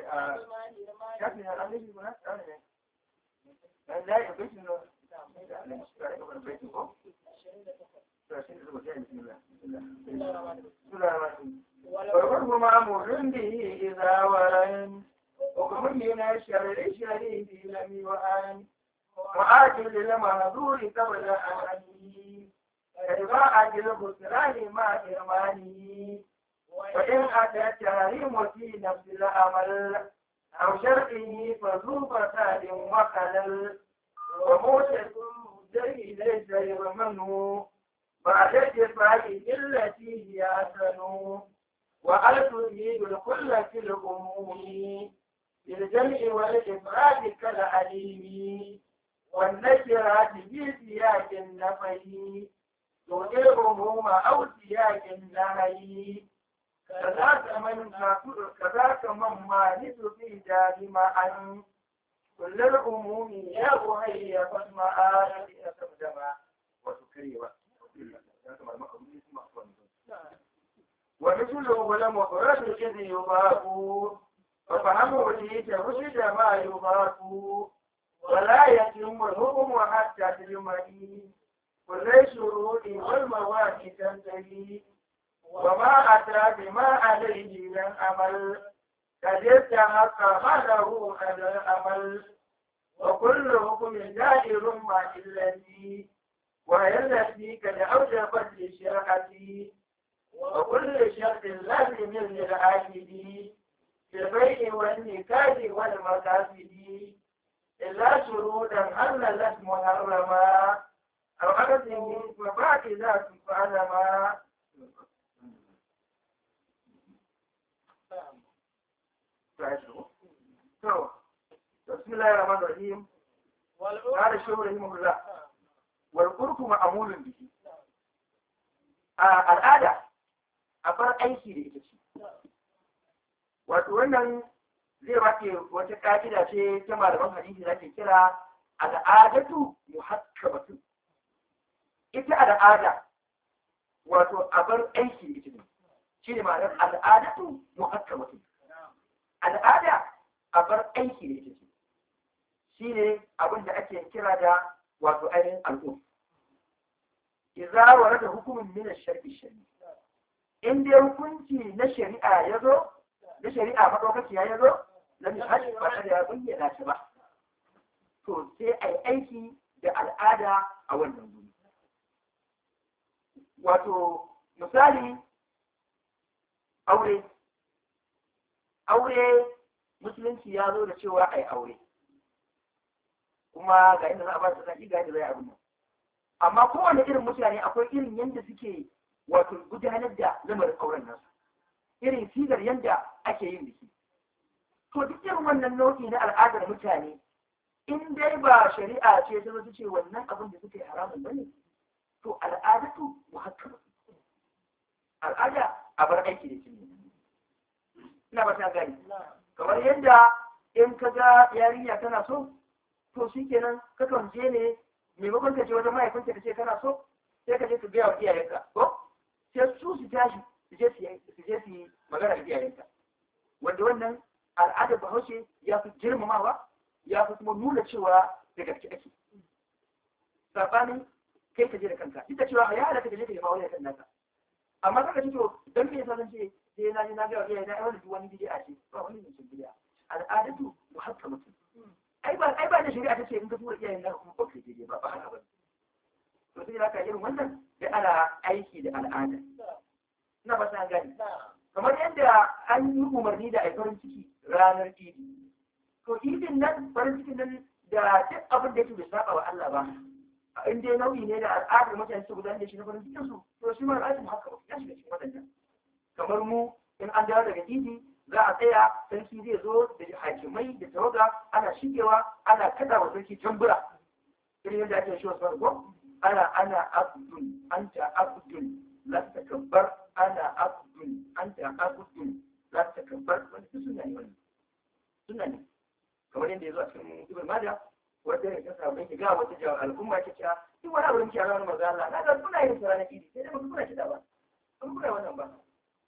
a shafi na an gaji kuna tsara ne dan da ya bai tuno da ne tsare ga bai tuno والحكم مأمور به إذا ورن حكم من الشريف لم يعن وآجل المنظور قبل أمره كإضاءة الخسران مع إرمانه وإن أتى التحريم في نفس الأمل أو شرعه فذو فساد وخلل وموسى مدعي ليس يرمنه بعد اتفاقه التي هي أحسن وأل تريد الكل في الأمور بالجمع والإفراد كالعليم والنكرات بسياق النفي تؤدي العموم أو سياق النهي كذاك من مانس في دار معا كل العموم يا بهي فاسمع يتقدم وسكري ومثله لم يخرج إذ يضاف ففهمه ليس رشد ما يضاف ولا يتم الحكم حتى تجمعي كل الشروط والمواد تنتهي وما أتى بما عليه لن أمل قد استحق غيره على الأمل وكل حكم دائر مع الذي وهي التي قد أوجبت للشرعة وكل شرط لازم للعاقد في البيع والنكاح والمكاسب إلا شروطا حللت محرما أو أخذه فباطلات فعلما بسم الله الرحمن الرحيم قال الشيخ رحمه الله والقرب معمول به العادة a bar aiki da ita ce wato wannan zai wace wata ka'ida ce ta malaman hadisi da ke kira al'adatu muhakkamatu ita al'ada wato a bar aiki da ita ne shi ne ma'anar al'adatu muhakkamatu al'ada a bar aiki da ita ce shi ne abin da ake kira da wato ainihin al'um idza warada hukumun min ash-shar'i shari'i in dai hukunci na shari'a ya zo na shari'a madaukakiya ya zo na misali ba ta da bayyana shi ba to sai a yi aiki da al'ada a wannan guri wato misali aure musulunci ya zo da cewa a yi aure kuma ga inda za a ba su zaki ga inda zai abin nan amma kowane irin mutane akwai irin yadda suke wato gudanar da lamarin auren nasu irin sigar yadda ake yin biki to duk irin wannan nau'i na al'adar mutane in dai ba shari'a ce ta zo ce wannan abin da suke haramun bane to al'adatu muhakkama al'ada a bar aiki da shi ina ba ta gani kamar yadda in ka ga yarinya tana so to shikenan ka kan je ne maimakon ka je wajen mahaifinka ka ce kana so sai ka je ka gaya wa iyayenka ko sai su tashi su je su yi magana da iyayenka wanda wannan al'adar bahaushe ya fi girmamawa ya fi kuma nuna cewa da gaske ake sabanin kai ka je da kanka duk da cewa ya halatta ka je ka yi mawani da kan naka amma kaka ce to don me yasa zan ce sai na je na ga iyayena ai wannan wani bid'a ce ba wani ne bid'a al'adatu muhakkamatu ai ba da shari'a ta ce in ka tura iyayen naka kuma ko kai je ba haka ba to sai haka irin wannan da ana aiki da al'ada ina ba sa gani kamar yadda an yi umarni da a farin ciki ranar idi to idin nan farin cikin nan da duk abin da yake bai saba wa Allah ba in dai nau'i ne da al'adar mutane su gudanar da shi na farin cikin su to shi ma al'adar mu haka ya shiga cikin wadannan kamar mu in an dawo daga idi za a tsaya sarki zai zo da hakimai da tawaga ana shigewa ana kada wa sarki tambura irin yadda ake shi wasu farko ana abdul anta abdul la takabbar ana abdul anta abdul la takabbar wani sunna ne wannan sunna ne kamar yadda yazo a cikin ibn majah wanda ya kasa bai ga wata jawa al'umma ce ta duk wani abin ki a ranar manzo Allah na ga kuna yin sura na idi sai da ba kuna kida ba kun kuna wannan ba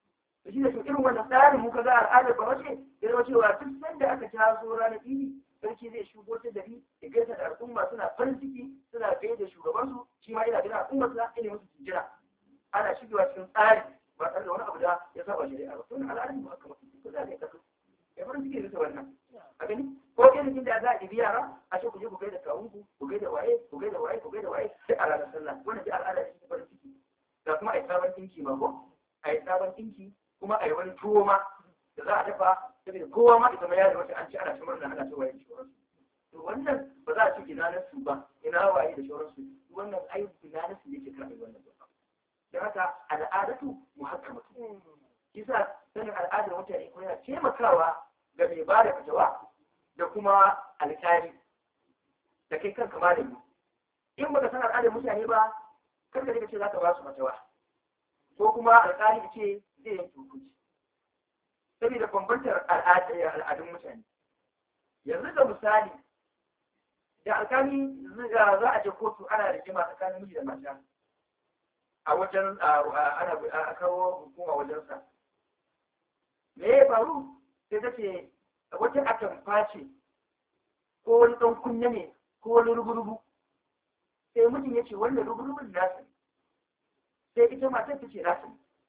to shi ne to irin wannan tsarin muka ga al'adar ba wace ya zama cewa duk sanda aka taso ranar idi sarki zai shigo ta gari ya gaisa da al'umma suna farin ciki suna gaida shugabansu shi ma ina gina al'ummar sa ina musu jira ana shigewa cikin tsari ba tare da wani abu da ya saba shari'a ba to al'adar mu haka mutum ko za ka yi kasu ya farin ciki da wannan a gani ko irin da za a ɗibi yara a ce ku je ku gaida kawunku ku gaida waye ku gaida waye ku gaida waye sai a ranar sallah wannan dai al'ada ce farin ciki da kuma a yi sabon ɗinki ma ko a yi sabon ɗinki kuma a yi wani tuwo ma da za a dafa saboda kowa ma ita ma ya zama an ci ana cimar da ana ta waye da sauransu to wannan ba za a ci ina na su ba ina waye da sauransu wannan ai ina na su yake karɓar wannan ba don haka al'adatu muhakkamatu kisa sanin al'adar mutane ko yana taimakawa ga mai ba da fitawa da kuma alƙali da kai kanka malami in baka san al'adar mutane ba kar ka ce za ka ba su fitawa ko kuma alƙali ce zai yanke hukunci saboda bambantar al'adun mutane yanzu ga misali da alƙali za a je kotu ana rigima tsakanin miji da mata a wajen ana kawo hukuma wajensa me ya faru sai ta ce wata atamfa ce ko wani ɗan kunya ne ko wani rugurugu sai mutum ya ce wannan rugurugun nasa sai ita matar ta ce nasa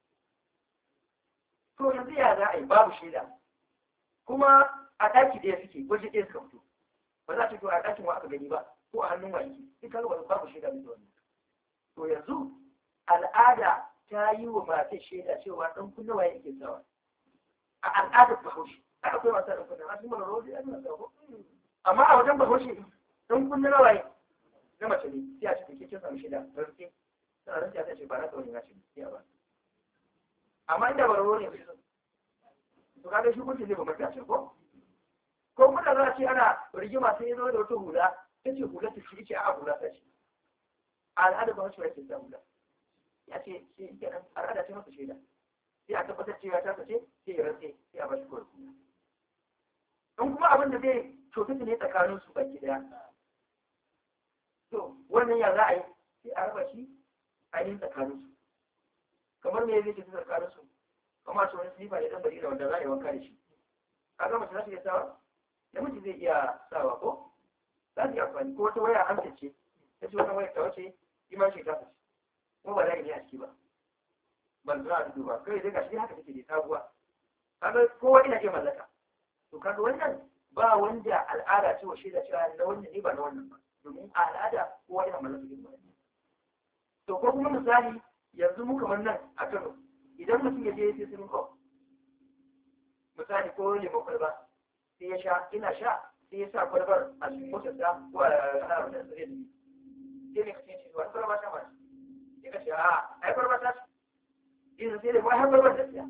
to yanzu ya za a yi babu shaida kuma a ɗaki ɗaya suke waje ɗaya suka fito ba za a ce to a ɗakin wa aka gani ba ko a hannun wa yake sai kaga wani babu shaida mai wannan to yanzu al'ada ta yi wa matar shaida cewa ɗan kunna waye yake sawa a al'adar bahaushe akwai masu ɗan kunna masu mara rodi a nuna sabo amma a wajen bahaushe ɗan kunna na waye na mace ne sai a cikin kin samu shaida rarke tana rantsa ta ce ba na tsawon na ce sai a ba amma inda ba rodi ne to kaga shi kunci zai ba mata ce ko kuma za a ce ana rigima sai ya zo da wata hula ta ce hula ta ce a hula ta ce al'adar bahaushe yake sa hula ya ce shi kenan al'ada ce masa shaida sai a tabbatar cewa ta sace sai ya rantse sai a bashi kawai in kuma abin da zai cutar ne tsakanin su baki daya to wannan ya za a yi sai a raba shi a yi tsakanin su kamar me zai cutar tsakanin su kamar su wani sifa ne dan bari da wanda za a yi wanka da shi kaga mace za ta iya sawa namiji zai iya sawa ko za ta yi amfani ko wata waya an ce ta ce wannan waya ta wace iman shi ta sace kuma ba za ne a ciki ba ban zuwa da duba kai dai gashi haka take da sabuwa kaga kowa ina iya mallaka to kaga wannan ba wanda al'ada ce wa shaida cewa na wannan ne ba na wannan ba domin a al'ada kowa ina mallaka irin wannan to ko kuma misali yanzu mu kamar nan a Kano idan mutum ya je sai sun ko misali ko lemon kwalba sai ya sha ina sha sai ya sa kwalbar a cikin motarsa ko a wannan sai ne kace shi wani kwalba sha ba ya kace a ai kwalba ta in sai da mai har kwalbar da siya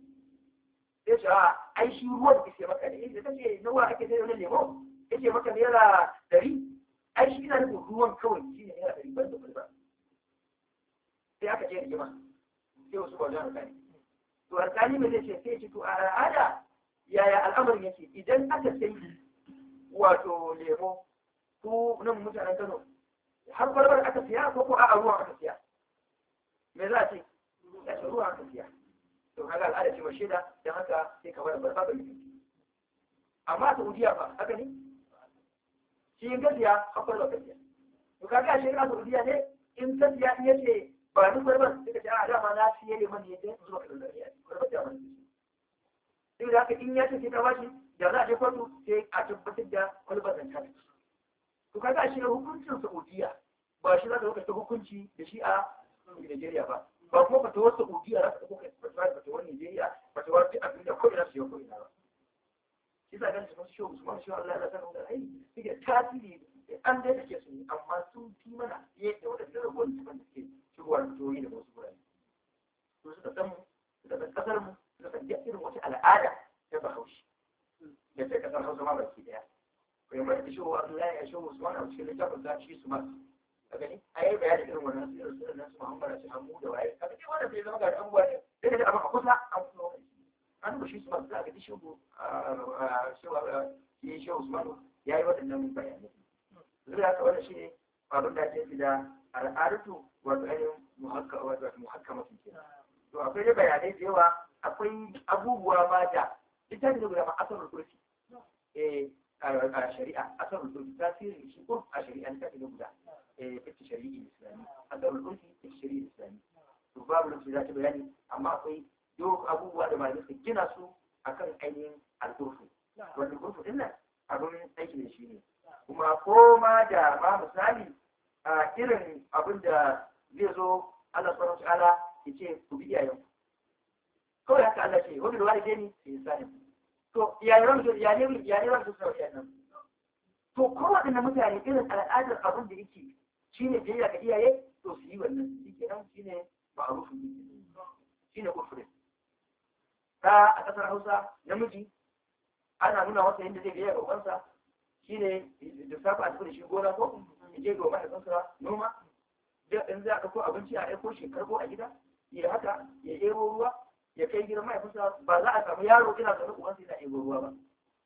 sai ce a ai shi ruwan da ke maka ne da kace nawa ake sai wannan lemo yace maka naira 100 ai shi ina nufin ruwan kawai shi ne naira 100 ban da kwalba sai aka je rigima sai wasu ba wajen alƙali to alƙali mai zai ce sai ce to a al'ada yaya al'amarin yake idan aka sai wato lemo ko nan mutanen Kano har kwalbar aka siya ko a ruwan aka siya me za a ce ya ce ruwan aka siya to kaga al'ada ce mashi da dan haka sai ka bar barba ba ne amma Saudiya fa haka ne shi in gaskiya akwai lokaci to kaga shi a Saudiya ne in gaskiya in yace ba duk barbar sai ka ce a dama na siye ne man yadda zuwa kan dariya barbar da man sai da haka in yace sai ka bashi da za a je kotu sai a tabbatar da kwalbar zan ta to kaga shi hukuncin Saudiya ba shi za ka ɗauka hukunci da shi a Najeriya ba kuma fatawar Saudiya za ka ɗauka fatawar Najeriya fatawar duk abin da ko ina su yi ko ina ba shi sa ganin sun shi Usman shi Allah ya san da ai suke tasiri an da take su amma sun fi mana yadda wanda da rabon su kan suke shigowa da fatawoyi da wasu gurare to suka san mu suka san kasar mu suka san irin wata al'ada ta Bahaushe da ta kasar Hausa ma baki daya kuma da shi Allah ya shi Usman a cikin littafin da shi su ma gani a yi bayani irin wannan sirrin sirrin nan su Muhammad su hamu da waye kaga dai wannan bai zama ga abubuwa ne sai da abin a kusa an kuma an ba shi su masu ga shi shi Usman ya yi waɗannan bayanai zai haka wannan shi ne abin da ake da al'adatu wato ainihin muhakkama sun kenan to akwai dai bayanai da yawa akwai abubuwa ma da littafi da guda ma asarul kursi a shari'a asarul kursi tasirin shi ko a shari'a littafi da guda fitta shari'i islami asarul kursi fitta shari'i islami to babu lokaci za ta bayani amma akwai duk abubuwa da malamai su gina su akan ainihin alkurfu wanda kurfu din nan abin aiki da shi ne kuma ko ma da ma misali a irin abin da zai zo Allah subhanahu wa ta'ala ya ce ku bi iyayen kawai haka Allah ce wani ruwa da ni sai sani to iyayen su iyayen su sau nan to kowaɗanne mutane irin al'adar abin da yake shine biyayya ga iyaye to su yi wannan shi kenan shine ma'arufin shine kufurin ta a ƙasar Hausa namiji ana nuna masa yadda zai biyayya ga ubansa shine da safa a cikin shi gona ko ya je ga mahaifinsa noma in za a ɗauko abinci a aiko shi karɓo a gida ya haka ya ebo ruwa ya kai gidan mahaifinsa ba za a samu yaro ina zaune ubansa yana ebo ruwa ba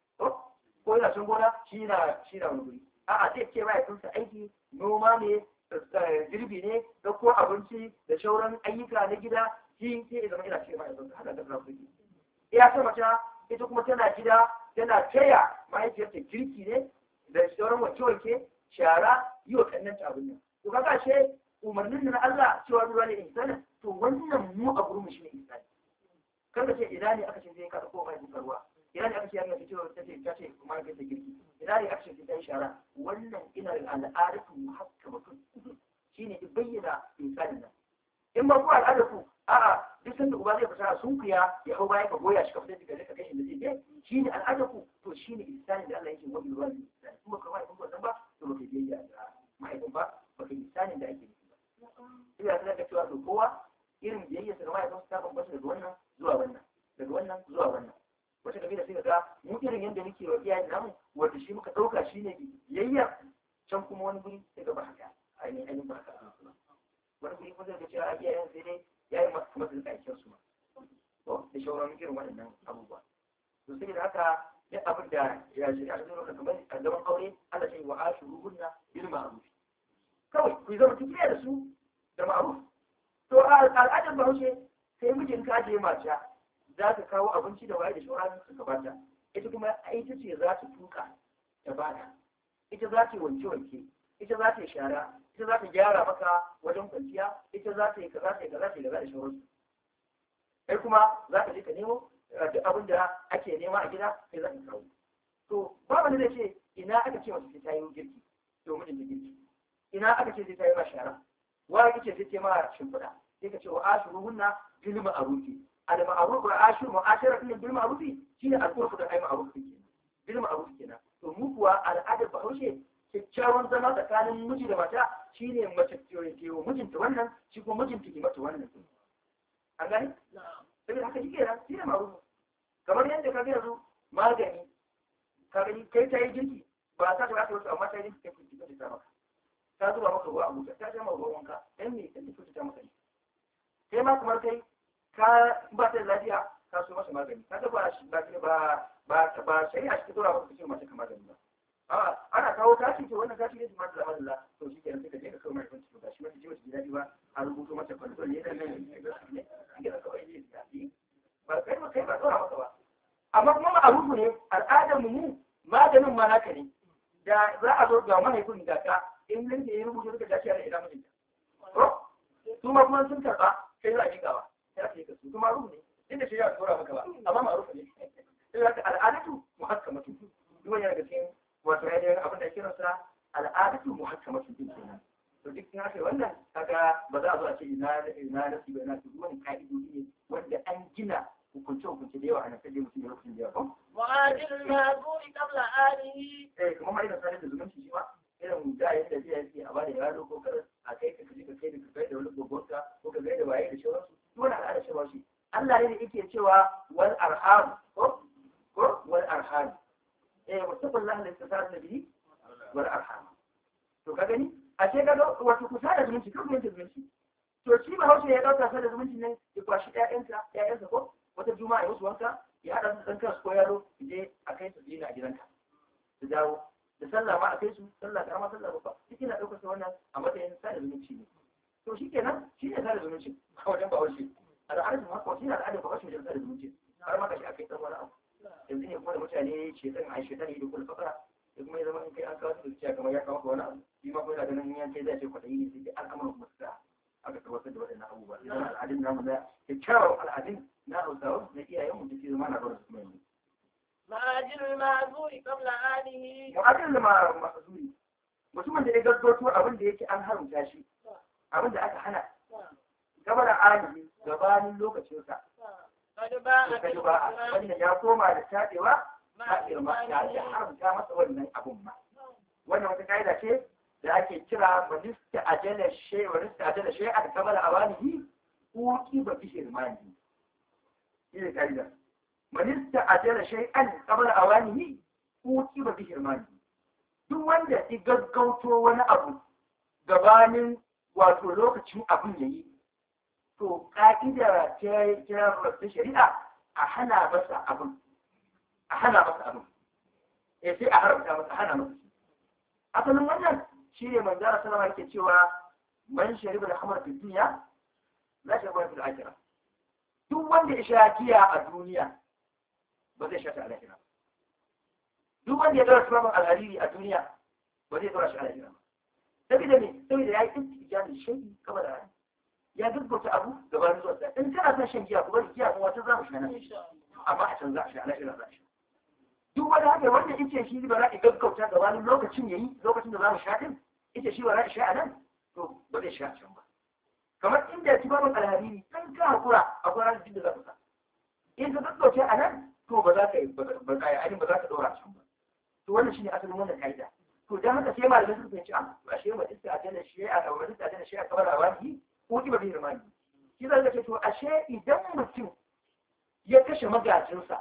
ko yana cin gona shi na wani guri a'a zai ce mahaifinsa aiki noma ne girbi ne ɗauko abinci da shauran ayyuka na gida shi sai ya zama ina ce mahaifinsa haka da zafi ya ta mace ita kuma tana gida tana taya mahaifiyarta girki ne da sauran wanke-wanke shara yi wa kannanta abin nan to kaga ce umarnin na Allah cewa ruwa ne insani to wannan mu a gurin mu shine insani kada ce ina ne aka ce zai ka ko mai ruwa ina ne aka ce yana fitowa ta ce kuma ga girki ina ne aka ce ta shara wannan ina da al'adatu muhakkamatu shine ki bayyana insanin nan in ba ku al'adatu a'a duk sanda uba zai fita sun kuya ya hau bayan ka goya shi ka fita daga ka kai shi da zai je shine al'adatu to shine insanin da Allah yake wani ruwa ne kuma kuma in ba ba to ba kai biyayya da mahaifin ba ba kai insanin da ake ina sanar da cewa to kowa irin biyayya sa ga mahaifin ta bambanta daga wannan zuwa wannan daga wannan zuwa wannan wata kabila sai ga mu irin yadda muke wa iyayen namu wanda shi muka dauka shine biyayya can kuma wani guri sai ga ba haka ainihin ba haka wani guri kuma zai ga cewa iyayen sai dai yayi masu masu aikin su to da shauran irin waɗannan abubuwa to sai da haka duk abin da ya shi a cikin kamar a zaman aure Allah ya yi wa ashuruhunna bil ma'ruf kawai ku zama tafiya da su da ma'ruf to al'adar Bahaushe sai mijin ka je mata za ta kawo abinci da waye da shauran su ka bata ita kuma ita ce za ta tuka ta bata ita za ta wanke ita za ta yi shara ita za ta gyara maka wajen kwanciya ita za ta yi kaza ta yi kaza ta yi kaza da shauran kai kuma za ka je ka nemo duk abin da ake nema a gida sai za ka kawo to ba wani zai ce ina aka ce masu ta yi girki to mijin da girki ina aka ce sai ta yi ma shara wa aka ce sai ta yi ma shimfiɗa sai ka ce wa ashiruhunna bil ma'rufi al ma'ruf wa ashiru ma'ashara bil ma'rufi shine al-urfu da ai ma'ruf kenan bil ma'ruf kenan to mu kuwa al'adar Bahaushe kyakkyawan zama tsakanin miji da mata shine mace ke wa mijinta wannan shi kuma mijinta ke mata wannan an gani saboda haka shi kenan shi ne ma'ruf kamar yadda ka ga yanzu magani ka gani kai ta yi girki ba ta ta wasu amma ta yi girki kai ki ta maka ta zuba maka ruwa a buta ta sha maka ruwan wanka dan me kan ta maka ne sai ma kamar kai ka ba ta lafiya ka so masa magani ka ga ba shari'a shi ta dora maka kace mace ka magani ba a ana kawo kashi ce wannan kashi ne kuma da Allah to shi kenan sai ka je ka kawo mai kwanci to gashi wata jiwa gida ba a rubuto mata kwanci ne dan nan ne ga kawai ne ba kai ba dora maka ba amma kuma ma'arufu ne al'adar mu maganin ma naka ne da za a zo ga mahaifin da ka in nan da ya rubuta duka gashi a ina mijinta ko su ma kuma sun karba kai za a yi gawa ya ce ka su kuma ma'arufu ne inda shi ya dora maka ba amma ma'arufu ne sai ka al'adatu muhakkamatu duk wani daga cikin wato ainihin abin da kiransa al'adatu muhakkamatu din kenan to duk in aka wannan kaga ba za a zo a ce ina nasi ba ina su wani ka'idodi ne wanda an gina hukunce da yawa a nan kaje mutum ya lokacin da yawa ko wa'adil ma'zuri qabla alihi kuma ma idan sanin da zumunci shi ma irin da yadda zai yi a bada yaro ko kar a kai ka kaje ka kai da wani gogonka ko ka kai da waye da shawararsu duk wani al'ada cewa shi Allah ne da yake cewa wal arham ko wal arham wattaqullaha alladhi tasaaluna bihi wal arham to ka gani a ce kaga wato kusa da zumunci kan zumunci to shi ba Hausa ya dauka sai da zumunci ne ya kwashi ƴaƴansa ko wata juma'a ya musu wanka ya hada su dan kansu ko yaro je a kai su dina a gidanka su dawo da sallah ma a kai su sallah karama sallah babba duk ina daukar su wannan a matsayin sai da zumunci ne to shikenan shi ne sai da zumunci a wajen Bahaushe al'adar ma ko shi al'adar ba shi da zumunci har ma kashi akai dan wani abu yanzu ne kuma da mutane shedan ai shedan ne da kullu fakara da kuma ya zama in kai an kawo su da kamar ya kawo wani abu shi ma ko yana ganin yan kai zai ce kwadayi ne sai al'amuran kuma su aka tabbatar da waɗannan abubuwa idan al'adun namu na kyakkyawan al'adun na hausawa na iyayen mu da ke zama na bar su kuma yanzu معاجل المعذور قبل آنه mu'adil da ma'azuri mutumin da ya gaggauto abin da yake an haramta shi abin da aka hana gaba da alihi gabanin lokacinsa قد باء kaji ba wanda ya koma da tadewa ma irma ya haramta masa wannan abun ma wannan wata kaida ce da ake kira manista ajala shay wa manista ajala shay a kabala awanihi uki ba bi irmani ne kaida manista ajala shay an kabala awanihi uki ba bi irmani duk wanda ya gaggauto wani abu gabanin wato lokacin abun yayi to ka'ida ta kira ta shari'a a hana masa abun sai a haramta masa hana masa asalin wannan shi ne manzara sallama yake cewa man shariba da hamar fi duniya la shariba fil akhirah duk wanda ya sha giya a duniya ba zai sha ta a lahira duk wanda ya dora sabon alhariri a duniya ba zai dora shi a lahira saboda me saboda ya yi istijani shayi kamar da ya gaggauta abu gabanin zuwa sa in kana son shan giya ku bari giya kuma wata za mu sha nan amma a can za a sha a lahira za a sha duk wani haka wanda yake shi ba za a gaggauta gabanin lokacin yayi lokacin da za mu sha din ita shi ba za a sha a nan to ba zai sha a can ba kamar inda ya ci babin alhariri kan ka hakura akwai ranar da za ka sa in ka gaggauta a nan to ba za ka yi ba za ka ɗora a can ba to wannan shine asalin wannan kaida to dan haka sai malamai suka fahimci a ashe ba iska a tana shi a ba iska a tana shi a kamar awani ko ki ba bi rumani shi zai ce to ashe idan mutum ya kashe magajinsa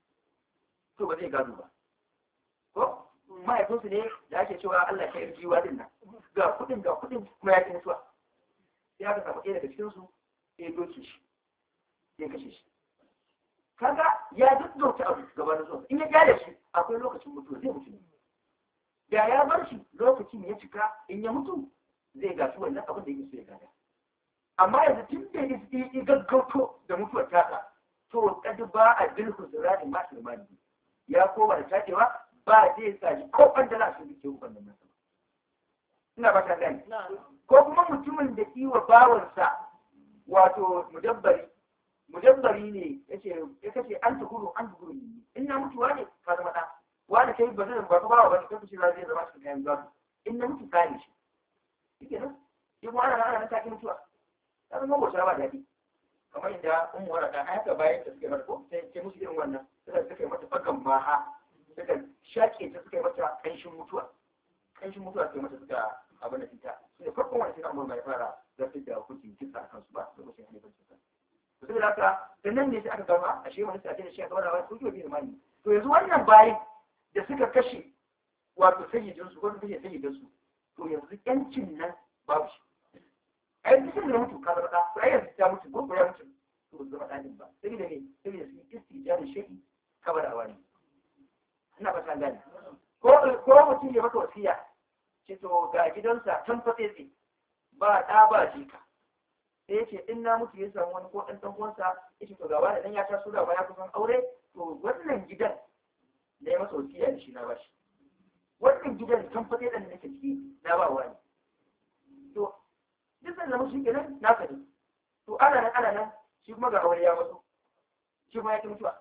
to ba zai gado ba ko mahaifinsu ne da ake cewa Allah ya yi jiwa din nan ga kudin kuma ya kin suwa sai aka samu ɗaya daga cikin su sai doke shi sai kashe shi kaga ya duddauta abu gabanin zuwa in ya gyara shi akwai lokacin mutuwa zai mutu da ya bar shi lokacin ya cika in ya mutu zai gasu wannan abin da yake so ya gada amma yanzu tun da ya gaggauto da mutuwar tasa to kadi ba a bilhu zirani ma shirmani ya koma da tacewa ba zai tsaji ko bandala su dake wannan nasa ina ba ta gani ko kuma mutumin da kiwa bawansa wato mudabbari ne ya kace an tukuru ne in na mutuwa ne ka zama da wani kai ba zai ba ba ba kai shi zai zama shi kayan gado in na mutu kai shi yake nan shi kuma ana ta mutuwa ta zama bauta ba daɗi kamar yadda ummu waraka haka bayan da suke mata ko sai musu irin wannan suka yi mata bakan maha suka shaƙe ta suka yi mata kanshin mutuwa suka mata suka abin da fita sai farkon wani sai amma mai fara zafi da hukunci kisa a kansu ba da wasu ne ba kisa to sai haka sannan ne sai aka gama a shi wani sai da shi aka wara wani kuke bi mani to yanzu wannan bayi da suka kashe wato sayyidin su ko suka kashe sayyidin su to yanzu yancin nan babu shi ai duk da mutu ka zama da to ai yanzu ta mutu ko ya mutu to ba zama dadin ba sai da ne sai da su istijari shi kabar awani ina ba san gani ko mutum ya maka wasiya ce to ga gidansa tan fatsi ba da ba jika sai yace in na mutu ya samu wani ko dan uwansa yace to ga wani dan ya taso da ya kusan aure to wannan gidan da ya masa wasiya da shi na bashi wannan gidan tan fatsi da nake ciki na ba wani to duk da mutum kenan na sani to ana nan shi kuma ga aure ya mutu shi kuma ya ki mutuwa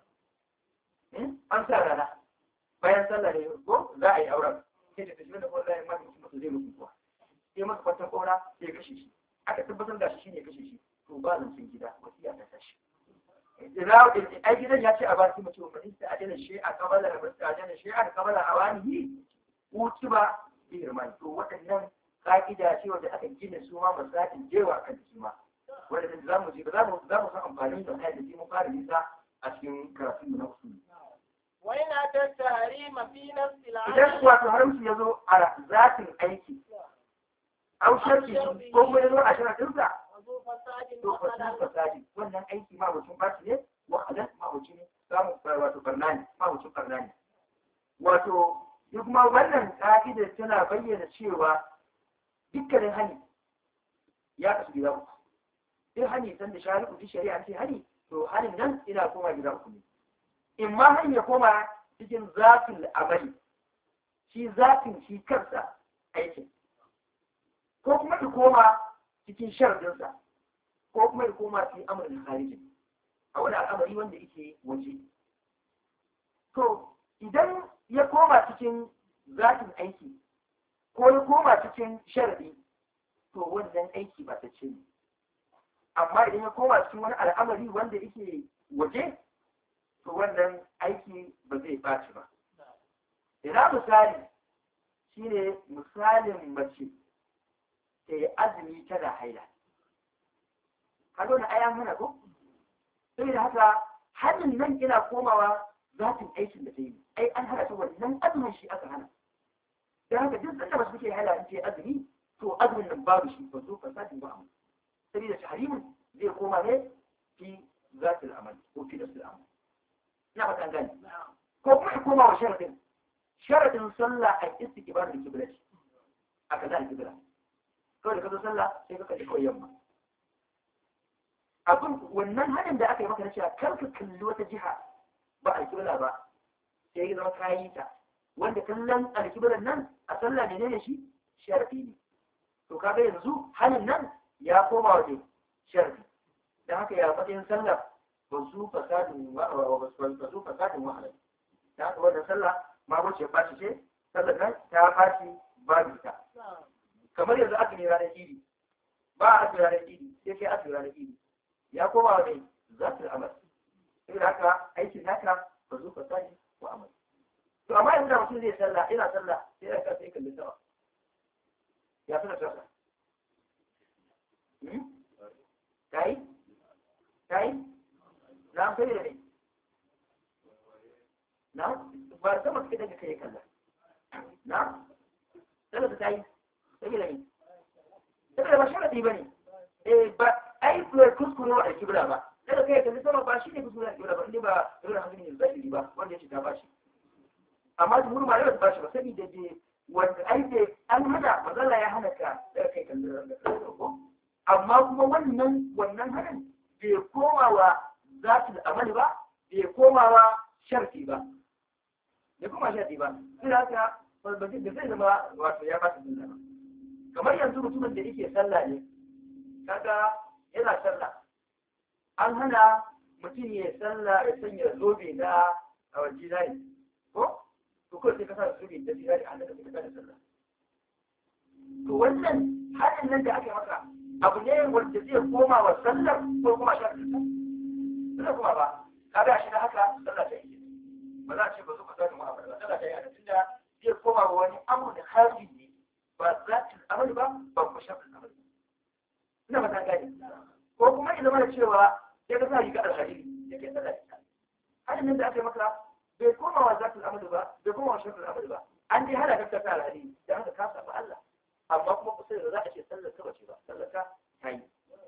an sa rana bayan sallah ne ko za a yi auren sai da tashi da ko zai ma mutum zai mutu kuwa sai masa kwatan kora sai kashe shi aka tabbatar da shi ne kashe shi to ba zan cin gida wasiya ta tashi ai gidan ya ce a ba shi mutum ba sai a dana shi a kabala da mutum a dana shi a kabala a wani wuci ba bi irmani to waɗannan ka'ida ce wanda aka gina su ma masakin jewa kan su ma wanda za mu ji za mu san amfani da kai da shi mun fara nisa a cikin karatun mu na usuli وإن أتى التحريم في نفس idan العمل wato haramci ya zo a zatin aiki au sharti ko kuma ya zo a sharaɗinsa وذو فساد to fasu fasadi wannan aiki ma mutum ba shi ne wa halas ma mutum samu wato barnani ma mutum barnani wato shi kuma wannan ka'idar tana bayyana cewa dukkanin hali ya kasu gida uku duk hani san da shari'u fi shari'a ce hani to hanin nan ina koma gida uku ne in ma hani ya koma cikin zafin amali shi zafin shi kansa aikin ko kuma ya koma cikin sharadinsa ko kuma ya koma cikin amurin harijin a wani al'amari wanda yake waje to idan ya koma cikin zafin aiki ko ya koma cikin sharadi to wannan aiki ba ta ce ne amma idan ya koma cikin wani al'amari wanda yake waje to wannan aiki ba zai ɓaci ba ina misali shine misalin mace ta yi azumi tana haila kaga wani ayan hana ko saboda haka hannun nan ina komawa zatin aikin da ta yi ai an hana ta wannan azumin shi aka hana don haka duk sanda ba su ke haila in ce azumi to azumin nan babu shi ba zo fasadin ba amma saboda tahrimin zai koma ne fi zatil amal ko fi nafsil amal ina fata gani ko kuma ya koma wa sharadin sallah a istiqbal da kibla a kaza al-kibla kawai da ka zo sallah sai ka kalli kawai yamma abin wannan hadin da aka yi maka na cewa kar ka kalli wata jiha ba al-kibla ba sai ya zama kayi ta wanda kallon al-kiblan nan a sallah menene shi sharfi ne to kaga yanzu hanin nan ya koma waje sharfi dan haka ya matsayin sallah ba su fasadin wahala da haka wannan sallah ma wace bashi ce sallar nan ta bashi babu ta kamar yanzu aka ne ranar idi ba a aka ranar idi sai kai aka ranar idi ya koma waje za su amal sai da haka aikin naka ba su fasadi ko amal to amma yanzu da mutum zai sallah ina sallah sai ya kasa kalli sama ya fi na sallah kai na sai da ne na ba sama suke daga kai kalla na sallah ta yi sai da ne sai ba sharadi bane ba ai kuskure wa kibra ba daga kai kalli sama ba shi ne kuskure wa kibra ba inda ba irin hankali zai ba wanda yake ta bashi amma jumhur ma ba bashi ba saboda je wanda ai an hada mazalla ya hana ka daga kai kalli ko amma kuma wannan hanin bai koma wa zatul amali ba bai koma wa sharti ba bai koma sharti ba sai haka ba zai zama wato ya ba su dinna ba kamar yanzu mutumin da yake sallah ne kaga yana sallah an hana mutum ya sallah ya sanya zobe na jinari ko to kawai sai ka sa zobe da jinari a nan da ka da sallah to wannan hanin nan da aka yi maka abu ne wanda zai koma wa sallar ko kuma sharri ta sai kuma ba kaga shi da haka sallah ta yi ba za a ce ba su ka sani mu ba sallah ta yi a tunda zai koma wa wani abu da khariji ne ba zatul amal ba ba kuma sharri amal ina ba ta gani ko kuma idan mana cewa sai ka sa riga alhariri yake sallah ta hadin nan da aka yi maka bai koma wa zatul amal ba bai koma wa sharri amal ba an dai hada ka ta alhariri da haka ka saba Allah amma kuma kusa da za a ce sallar ka bace ba sallar ka ta yi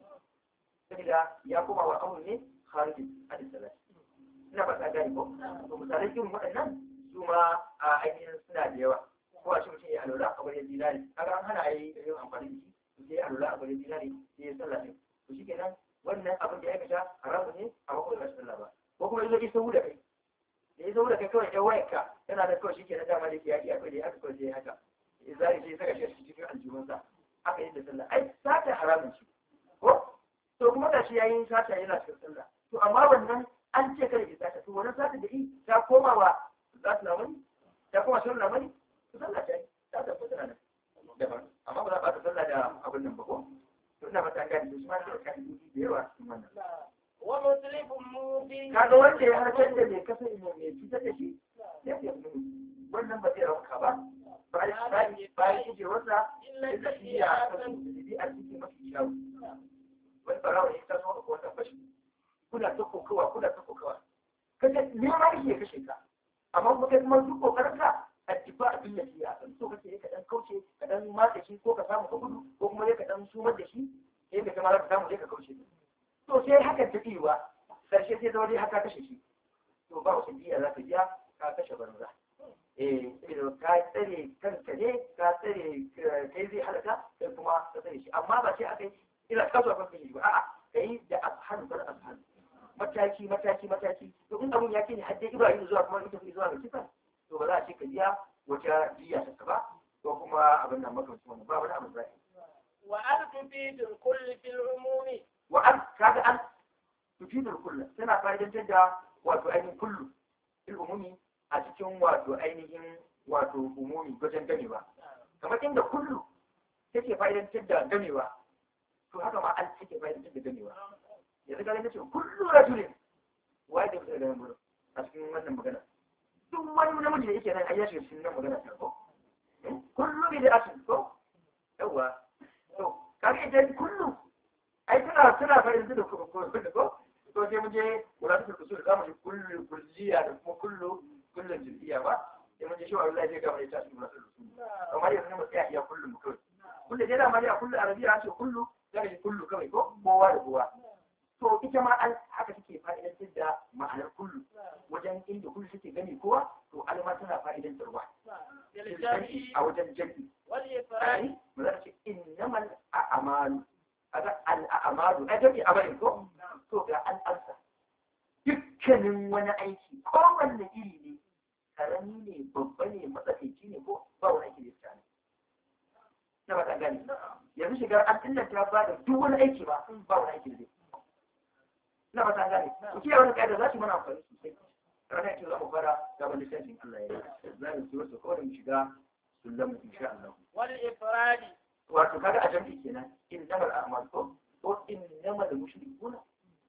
saboda ya koma wa amur ne khariji hadis salat ina ba ta gani ko to misalai irin waɗannan su ma a ainihin suna da yawa ko a ce mutum ya alura a wajen dinari kaga an hana yi yin amfani da shi sai alura a wajen dinari sai ya sallah ne to shikenan wannan abin da ya aikata haramu ne amma kuma ba sallah ba ko kuma yazo isa da kai da yazo da kai kawai ya wayarka yana da kawai shikenan dama da yaki akwai da aka kawai sai haka zai sai saka shi cikin aljihunsa aka yi da sallah ai sata haramun shi ko to kuma da shi yayin sata yana cikin sallah to amma wannan an ce kada ki sata to wannan sata da yi ta koma wa za ta lamani ta koma shirin lamani to sallah ta yi ta tabbata nan daban amma ba za ba ta sallah da abin nan ba ko to ina fata gani to shi ma da kan yi da yawa cikin wannan wa muslifun mubin kaga wanda ya harkar da mai kasa ne mai cutar da shi ya fi wannan ba zai rauka ba bayan shi wasa da shi a cikin mafi shawo wani barawa ne ta zo ko wata fashi kuna ta kokawa kaga nema yake ya kashe ka amma kuma kai kuma duk kokarin ka a tifa abin da shi a san so kake ka dan kauce ka dan matsa shi ko ka samu ka gudu ko kuma ka dan sumar da shi sai ka kama ka samu ka kauce to sai haka ta kiwa karshe sai zama dai haka kashe shi to ba wata biya za ka biya ka kashe banza ka tsare kanka ne ka tsare kai zai halaka sai kuma ka tsare shi amma ba sai aka yi ina kasuwa kan shi ba a'a kai da afhan bar afhan mataki mataki mataki to in abun ya ke ne har dai ibrahim zuwa kuma ita zuwa ga kisa to ba za a ce ka biya wata jiya ta ba ko kuma abin nan maka wannan ba wani abu zai wa an tufidul kulli fil umumi wa an kaga an tufidul kullu tana fa'idantar da wato ainihin kullu fil umumi a cikin wato ainihin wato umumi wajen gamewa kamar inda kullu take fa'idantar da gamewa to haka ma an take fa'idantar da gamewa yanzu ga nace kullu rajulin wai da fita da nan a cikin wannan magana duk wani namiji da yake nan ai ya shiga cikin nan magana ta ko kullu bi da asin ko yawa to kaga idan kullu ai tana fa'idantar da ko to sai mun je wala ta kusul da mu kullu kulliya da kuma kullun jilliya ba sai mun je shi wallahi zai gaba da ta cikin rasul kamar yanzu mun tsaya iya kullun mu kawai kullu dai da ma ya kullu arabiya an ce kullu zaka ji kullu kawai ko kowa da kowa to ita ma an haka take fa'idantar da ma'anar kullu wajen inda kullu take gani kowa to alma tana fa'idantarwa a wajen jami'i wal ifradi mu za ce innamal a'malu aga al-a'malu ajami amalin ko to ga an ansa dukkanin wani aiki kowanne iri ne karami ne babba ne matsakaici ne ko ba wani aiki da ya na ba ta gani yanzu shigar an tillata ba da duk wani aiki ba wani aiki da ya na ba ta gani ku kiyaye wani kaida za su mana amfani sosai ranar yake za mu fara gaban lissafin Allah ya yi za mu ci wasu kawai mu shiga sullamu insha Allah wal ifradi wato kaga a jami'i kenan innamal a'malu ko innamal mushrikuna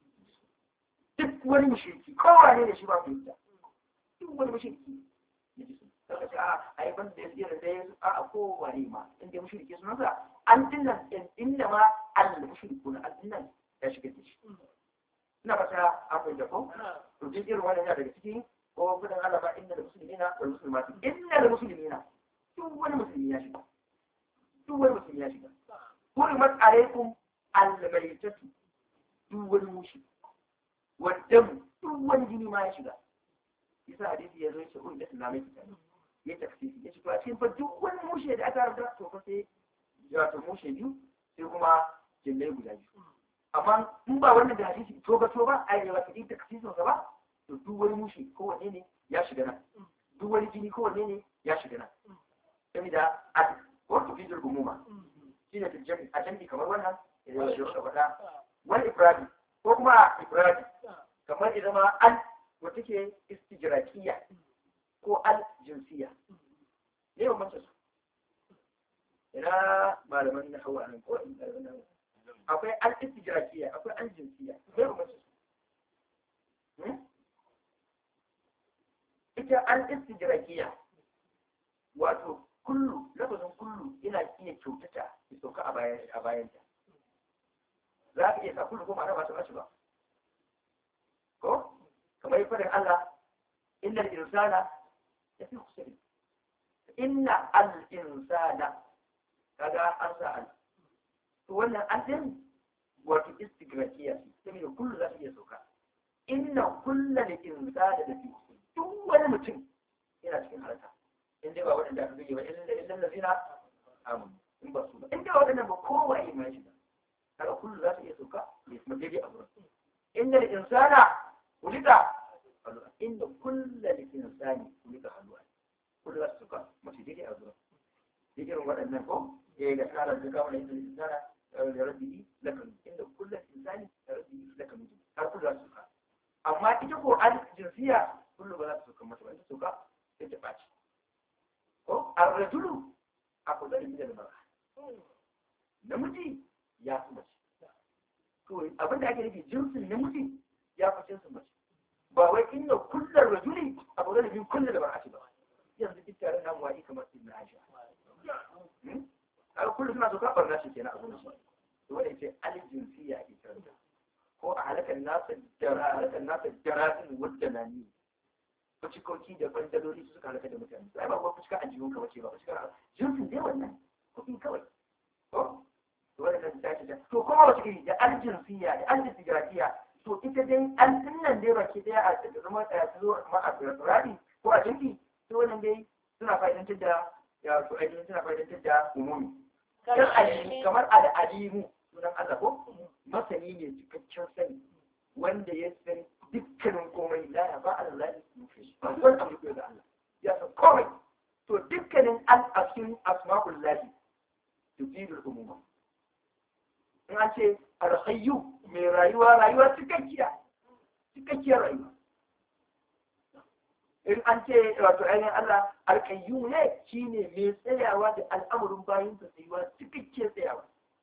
duk wani mushriki kowane ne shi ba ku yadda duk wani mushriki ne ji kaga ce ai ban da yake da yayi a kowane ma inda mushriki sun sa an dinnan innama al mushrikuna al dinnan ya shiga shi ina ba ta akwai da ko to duk irin wannan daga cikin ko gudan Allah ba innal muslimina wal muslimati innal muslimina duk wani musulmi ya shiga duk wani mutum ya shiga. Hurmat alaikum al-maitatu duk wani mushi. Waddamu duk wani jini ma ya shiga. Yasa hadisi ya zo ya ce ul islamai kitani. Ya tafsiri ya ce to a cikin fa duk wani mushi da aka rubuta to fa sai ya to mushi biyu sai kuma jillai guda biyu. Amma in ba wannan da hadisi to ba ai ya wata din tafsirin sa ba to duk wani mushi kowanne ne ya shiga nan. Duk wani jini kowanne ne ya shiga nan. Saboda wato fi jirgumuma shi ne filjami a jami kamar wannan idan ya shiga faɗa wani ifradi ko kuma ifradi kamar idan ma al wata ke istijirakiya ko al jinsiya ne ba mace su ina malaman na hawa nan ko in ɗarɓar nan akwai al istijirakiya akwai al jinsiya ne ba mace su ita al istijirakiya wato kullu lafazin kullu ina iya kyautata ya sauka a bayanta za ka iya sa kullu ko ma'ana ba ta bashi ba ko kamar fadin Allah inna al-insana yafi khusr inna al-insana kaga an sa al to wannan an din wato istigrakiya saboda kullu za ta iya sauka inna kullu al-insana da fi duk wani mutum yana cikin halaka in dai ba waɗanda aka zage ba illan lazina amin in ba su ba in dai waɗannan ba kowa yi mai shiga kaga kullu za su iya sauka ya kuma daidai a gurin inda da insana kulika haluwa inda kullu da insani kulika haluwa kullu za su sauka mace daidai a gurin irin waɗannan ko ga tsara da kama na inda da insana da rabbi lakan inda kullu da insani da rabbi lakan har kullu za su sauka amma ita ko al jinsiya kullu ba za su sauka mata ba ita sauka sai ta ɓaci ko ar-rajulu afdalu min al-mar'a namiji ya fi mace to abin da ake nufi jinsin namiji ya fi jinsin mace ba wai inna kullar rajuli afdalu min kulli al-mar'ati ba yanzu duk tare nan wai kamar ibn Aisha ai kullu suna so ka barna shi kenan abin shi to wanda yake al-jinsiyya ake karanta ko a halakan nasa jarasin wadda na ni fucikoki da bandaloli su suka halaka da mutane sai ba fucika a jiyon ka bace ba fucika jinsin dai wannan kuɗi kawai ko to wannan da ta to kuma wace iri da aljinsiya da aljinsiya to ita dai an dinnan dai baki daya a da zama ta zo ma a tsirari ko a jinki to wannan dai suna fa'idantar da ya to ainihin suna fa'idantar da umumi kamar al'alimu sunan Allah ko masani ne cikakken sani wanda ya san dukkanin komai la ya ba Allah ba son abu da Allah ya san komai to dukkanin al-asim asma'ul lahi tufidul umuma in an ce al-hayyu mai rayuwa cikakkiyar rayuwa in an ce wato ainihin Allah al-qayyum ne shine mai tsayawa da al'amurin bayin sa tsayuwa cikakkiyar tsayawa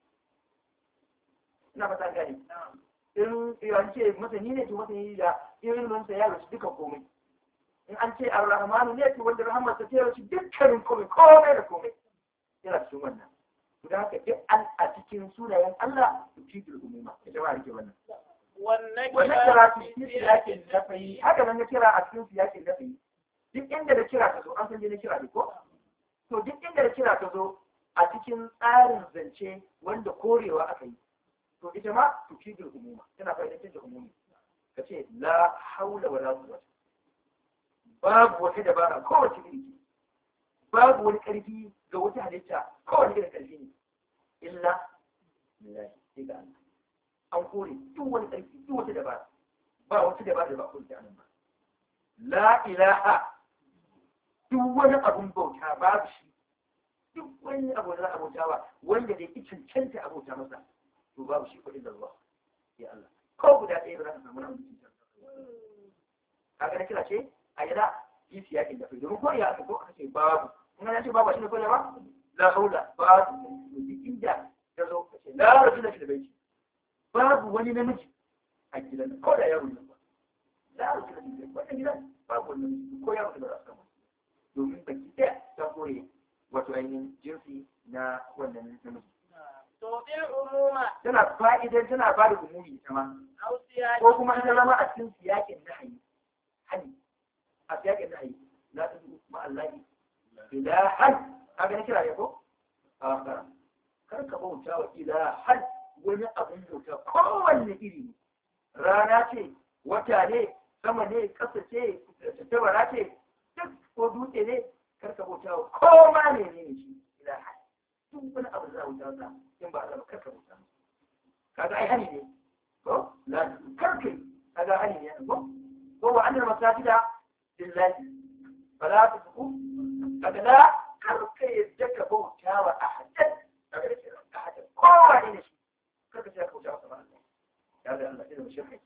ina fata gani in an ce masani ne to masani da ilimin sa ya rubuta dukkan komai in an ce ar-rahmanu ne to wanda rahmar sa ta rubuta dukkanin komai da komai yana cikin wannan to da haka duk a cikin sunayen Allah tufidul umuma ita ba rike wannan wannan kira fi siyakin nafi haka nan na kira a cikin siyakin nafi duk inda da kira ta zo an san je na kira ne ko to duk inda da kira ta zo a cikin tsarin zance wanda korewa aka yi to ita ma tufidul umuma tana fa'idantar da umumi kace la haula wala quwwata babu wata dabara kowace iri babu wani karfi ga wata halitta kowace irin karfi ne illa billahi sai ga Allah an kore duk wani ƙarfi duk wata dabara ba wata dabara da ba ko ta nan ba la ilaha duk wani abun bauta babu shi duk wani abu da abota ba wanda da yake cancanta abota masa to babu shi kudin da Allah ya Allah ko guda ɗaya ba za ka samu na mutum kaga na kira ce a yada yi siyakin da domin ko ya ko aka ce babu in an ce babu shi ne ko ba la haula babu duk inda ya zo ka ce la rajula fil baiti babu wani namiji a gidan ko da yaro ne ba za a rubuta ne wannan gidan babu wani namiji ko yaro ne ba za su samu domin baki ɗaya ta kore wato ainihin jinsi na wannan namiji. To bil umuma tana fa'idan tana ba da umumi ita ma ko kuma ita zama a cikin siyakin nahayi hani a siyakin nahayi la ta zuwa ma Allahi ilahan kaga na kira ne ko a kar ka bauta wa ilahan wani abin bauta kowanne iri rana ce wata ne sama ne ƙasa ce tattabara ce duk ko dutse ne karka bauta wa koma ne ne shi ilaha duk wani abu da za a bauta sa in ba a karka bauta kaga ai hani ne ko la karka kaga hani ne ko wa annal masajida lillahi fala tuqu kaga la karka yadda ka bauta wa ahadan kaga da ahadan kowa ne shi karka sai ka bauta wa Allah ya ga Allah irin shirka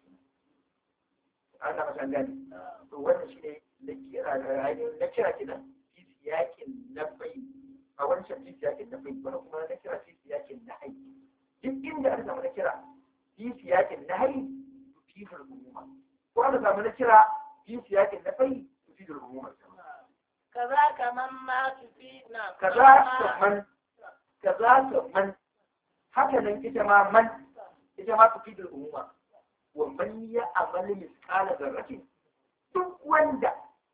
ana masan gani to wannan shine da kira da ainihin na kira kenan fi siyakin nafi a wancan fi siyakin nafi wani kuma na kira fi siyakin nahi duk inda aka samu na kira fi siyakin nahi fi umuma ko aka samu na kira fi siyakin nafi fi umuma kaza kaman ma fi na kaza kaman haka nan ita ma man ita ma fi umuma ومن يعمل مثقال ذرة duk wanda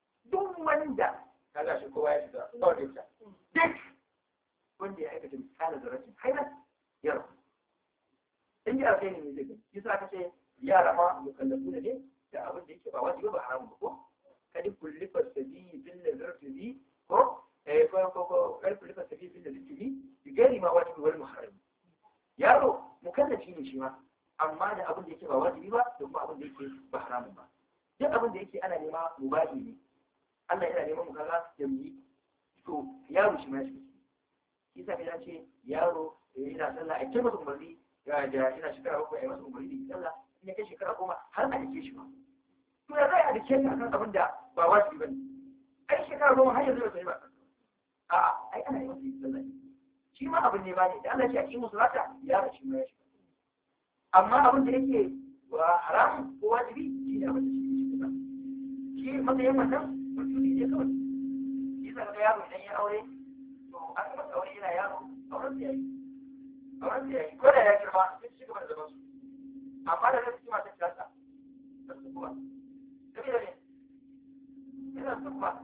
kaga shi kowa ya shiga ɗaurinsa duk wanda ya aikata misali da rashin hairar yaro in ji alkhairi ne zai yi sa ka ce yara ma mukallafu ne da abin da yake ba wajibi ba haramun ba ko kadi kullifa sabi bil lazarti ko ko kadi kullifa sabi bil lazarti bi gari ma wajibi wal muharram yaro mukallafi ne shi ma amma da abin da yake ba wajibi ba da kuma abin da yake ba haramun ba duk abin da yake ana nema mubahi ne Allah yana neman mu kaza da mu yi to yaro shi ma shi yasa kai ce yaro yana sallah a kai masa umarni ga ina shekara bakwai ai masa umarni da sallah in ya kai shekara goma har a dake shi ma to ya zai a dake shi akan abin da ba wajibi bane ai shekara goma har yanzu ba sai ba a'a ai ana yi masa sallah shi ma abin ne ba ne da Allah ya ce a kimu salata yaro shi ma ya shi amma abin da yake wa haram ko wajibi shi ne abin da shi matsayin wannan mutum ne kawai shi zaka ga yaro idan ya aure to an ga masa aure yana yaro auren da yayi ko da ya girma sai shi gaba da zaman su amma da zai ma ta tsaka da su kuma sabida ne yana su kuma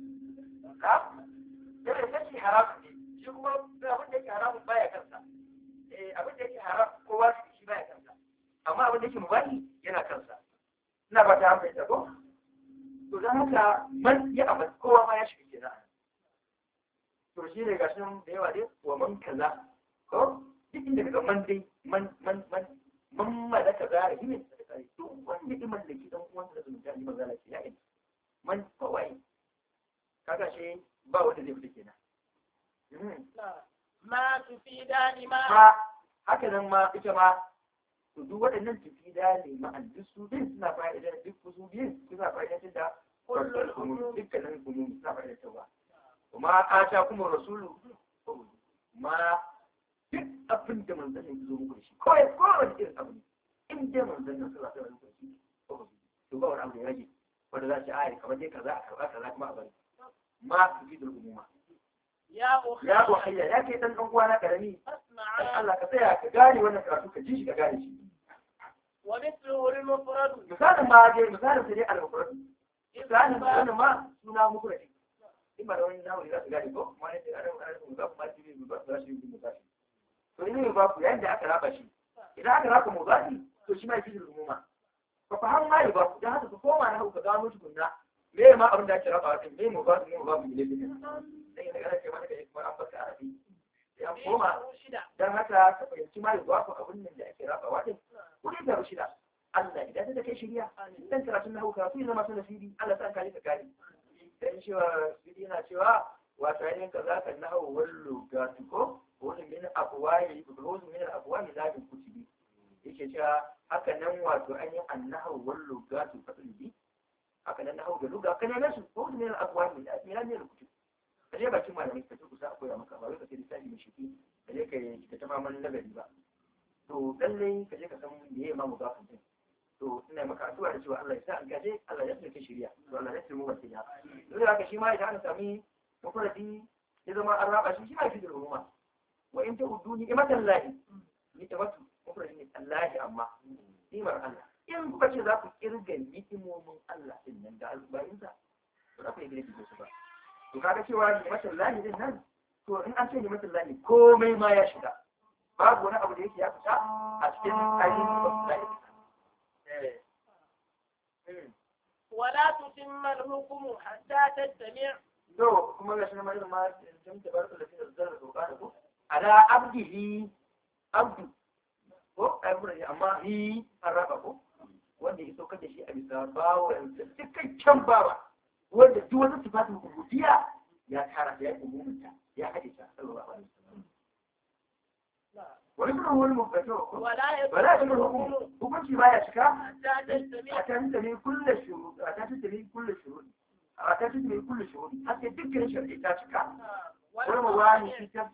da sai shi haram ne shi kuma abin da yake haramun baya kansa abin da yake haram ko wajibi shi baya kansa amma abin da yake mubahi yana kansa ina ba ta hankali da ko to dan haka man ya amma kowa ma ya shiga kenan to shi ne gashin da yawa dai wa man kaza ko duk inda kaga man dai man malaka zara himin duk wanda ya mallaki dan uwansa da zumunta ne manzo Allah ya yi man kawai kaga shi ba wanda zai fita kenan ma tufidani ma haka nan ma ita ma to duk waɗannan tufida ne ma'an duk su din suna fa'idar duk su biyun suna fa'idar da kullul umum dukkanin umum suna fa'idar ba kuma ata kuma rasulu ma duk abin da manzon ne zo muku da shi kawai kowane irin abu ne in dai manzon nan sallallahu alaihi wasallam to ba wani abu da ya rage wanda za a ce ai kamar dai kaza a karba kaza kuma a bari ma tufidul umuma ya uhayya ya kai dan uwana karami Allah ka tsaya ka gane wannan karatu ka ji shi ka gane shi wa mithluhu al-mufrad misalin ma dai misalin sai al-mufrad misalin wannan ma suna mufrad in ba da wani nawo za ka gane ko ma ne da an ba ku ma ji ba za shi yi ba to ne ba ku yayin da aka raba shi idan aka raba mudari to shi ma yake da umuma fa fahim ma ba ku dan haka ku koma na hauka gano tukunna me ma abin da ake raba din me mu ba mu ne ne sai da gara ce mata kai kuma an baka arabi sai an koma dan haka ka fahimci ma ba ku abin nan da ake raba wadin kudi da shida Allah idan da kai shiriya dan karatun na hauka su zama sun nasiri Allah san kai ka gane dan cewa sidi yana cewa wato yayin kaza kan nahawu wallu gatuko wani min abwayi wani min abwayi labin kutubi yake cewa haka nan wato an yi annahu wallu gatu fadli haka nan nahawu da luga kana nasu wani min abwayi labin kutubi kaje bakin malamai ka ci kusa akwai maka ba wai ka ce lissafi mai shiki kaje ka ta maman nagari ba to lalle kaje ka san me ya mamu gafin din to ina maka addu'a da cewa Allah ya sa an gaje Allah ya tsare shiriya to Allah ya tsare mu bakin ya dole haka shi ma idan an sami mufradi ya zama an raba shi ma fi da umma wa in ta uduni imatan lahi ni tabbatu mufradi ne Allah amma nimar Allah in kuka ce za ku kirga ni'imomin Allah din nan da albarinsa to za ku yi gire su ba to kaga cewa ni'matul lahi din nan to in an ce ni'matul lahi komai ma ya shiga babu wani abu da yake ya fita a cikin ainihin ni'matul lahi ولا تتم الحكم حتى تستمع to kuma ga shi ma irin ma sun tabarka da cikin zarar doka da ko ala abdihi abdu ko ayyukan amma hi araba ko wanda ya saukar da shi a bisa bawan cikakken bawa wanda duk wani sifatin ubudiyya ya tara da ya umumunta ya haɗe ta sallallahu alaihi wasallam wani kuma wani mubtato wala yadda hukunci baya cika a tantane kullu shuru a tantane kullu shuru a tantane kullu shuru har sai dukkan shari'a ta cika wani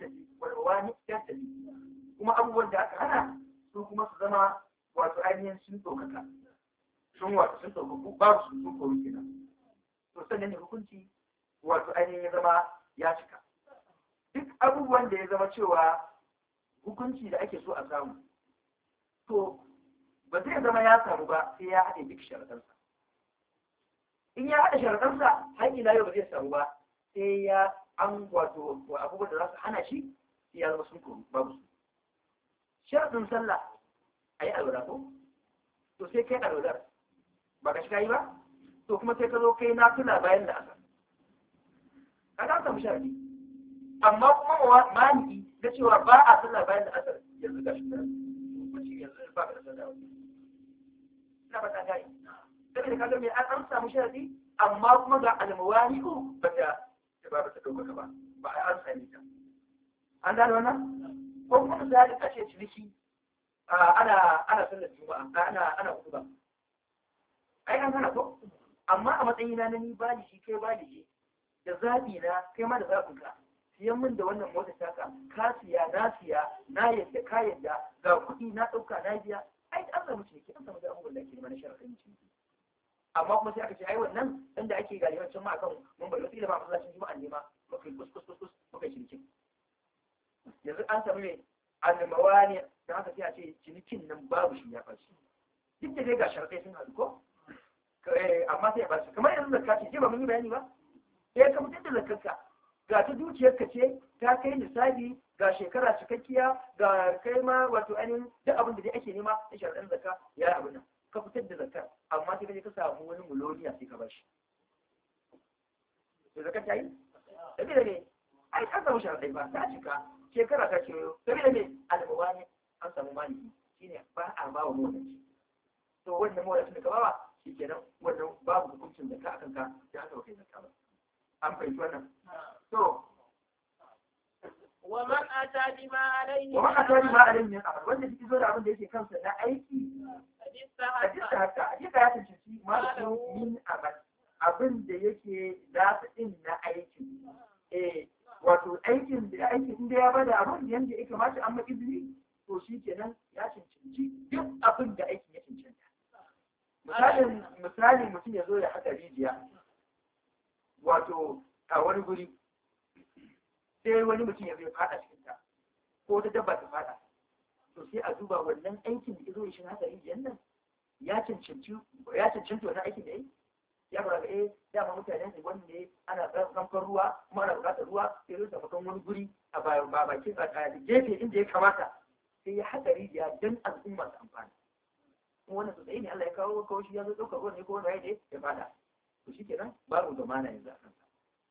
tattali kuma abubuwan da aka hana su kuma su zama wato ainihin sun ɗaukaka sun ɗaukaku babu su sun koyi kenan to sannan ne hukunci wato ainihin ya zama ya cika duk abubuwan da ya zama cewa hukunci da ake so a samu to ba zai zama ya samu ba sai ya haɗe duk sharaɗansa in ya haɗa sharaɗansa har ila yau ba zai samu ba sai ya an wato abubuwan da za su hana shi sai ya zama sun koyi babu su sharaɗin sallah a yi alwala ko to sai kai alwalar ba ka shiga yi ba to kuma sai ka zo kai na tuna bayan da asa ka ga samu sharaɗi amma kuma mani na cewa ba a sallah bayan da asar yanzu ga shi yanzu ba ka da sallah ina ba ta gani saboda ka ga me an samu sharaɗi amma kuma ga almawani'u ba ta ba ta ɗaukaka ba ba a an sami ta an gano wannan ko kuma misali a ce ciniki ana sallar juma'a ana hudu ba ai an hana ko amma a matsayina na ni baliji kai baliji da zabi na kai ma da zabin ka siyan min da wannan motar taka ka siya na yadda ka yadda ga kuɗi na ɗauka na biya ai an samu ciniki an samu da abubuwan da ake nema na sharaɗin ciniki amma kuma sai aka ce ai wannan inda ake galiban can ma akan mun bai wasu da ba masallacin juma'a ne ma muka yi kus muka yi ciniki yanzu an samu mai almawani da haka sai a ce cinikin nan babu shi ya fashi duk da dai ga sharaɗai sun haɗu ko amma sai ya fashi kamar yanzu zakka ce ba mun yi bayani ba sai ka mutar da zakkarka ga ta dukiyarka ce ta kai lissafi ga shekara cikakkiya ga kai ma wato ainihin duk abin da dai ake nema na sharaɗin zakka ya yi abin nan ka fitar da zakkar amma sai ka je ka samu wani muloniya sai ka bashi to zakkar ta yi da ne ai ka samu sharaɗai ba ta cika shekara ta kewayo saboda me almawani an samu maliki shine ba a ba wa mawadaci to wannan mawadacin da ka bawa shi kenan wannan babu hukuncin da ka akan ka da aka kai zakka ba an fahimci wannan to ومن أتى بما عليه wa aka tari ma alayhi min amal wanda shi zo da abin da yake kansa na aiki a فاستحق jisa haka a jika ya tantance malamin min amal abin da yake za su din na aiki wato aikin da aikin inda ya bada abin yanda ya kamata an maki izini to shi kenan ya cancanci duk abin da aikin ya cancanta misali mutum ya zo ya haka rijiya wato a wani guri sai wani mutum ya zai fada cikin ta ko ta dabba ta fada to sai a duba wannan aikin da zo ya shi haka rijiyar nan ya cancanci wannan aikin da ya fara dama mutane ne wanda ne ana kamfan ruwa kuma ana bukatar ruwa sai zai samu kan wani guri a bakin a gefe inda ya kamata sai ya haka rijiya don al'umma su amfani kuma wannan sosai ne Allah ya kawo shi ya zo ɗaukar ruwan ne ko wani ne ya fada to shi kenan babu zamana yanzu a kansa